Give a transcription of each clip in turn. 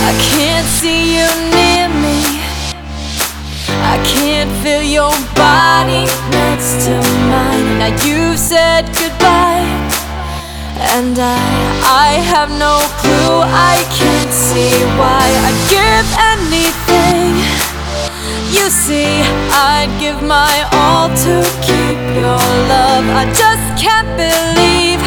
I can't see you near me, I can't feel your body next to mine. Now you've said goodbye, and I have no clue. I can't see why. I'd give anything. You see, I'd give my all to keep your love. I just can't believe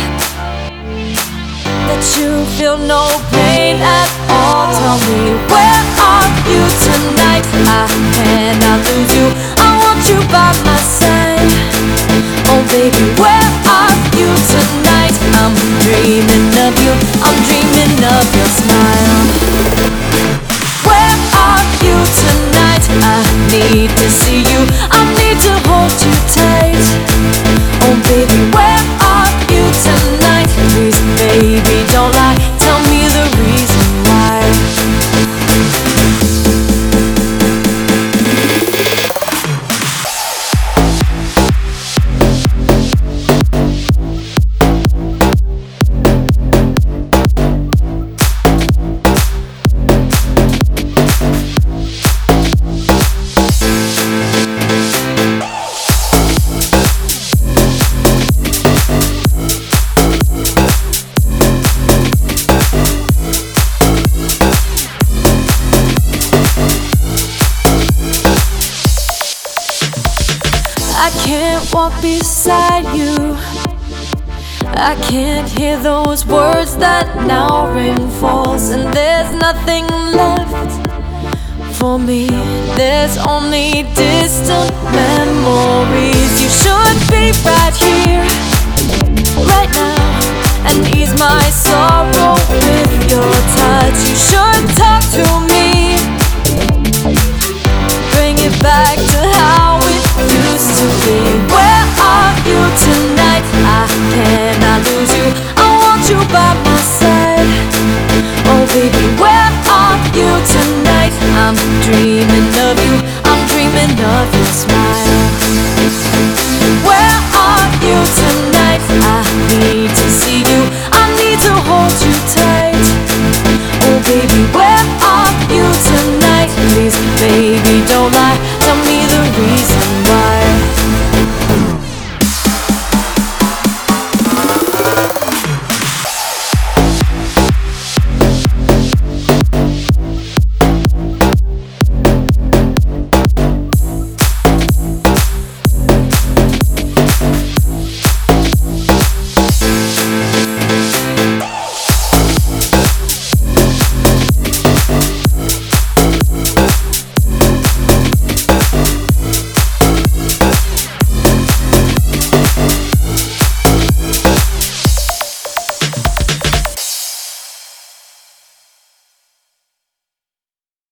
that you feel no pain at all. Tell me, where are you tonight? I cannot lose you, I want you by my side. Oh baby, where are you tonight? I'm dreaming of you, I'm dreaming of your smile. Where are you tonight? I need to see you, I need to hold you tight. Oh baby, where are you tonight? Please baby, don't lie, tell me the reason why. I can't walk beside you, I can't hear those words that now ring false. And there's nothing left for me, there's only distant memories. You should be right here, right now, and ease my sorrow with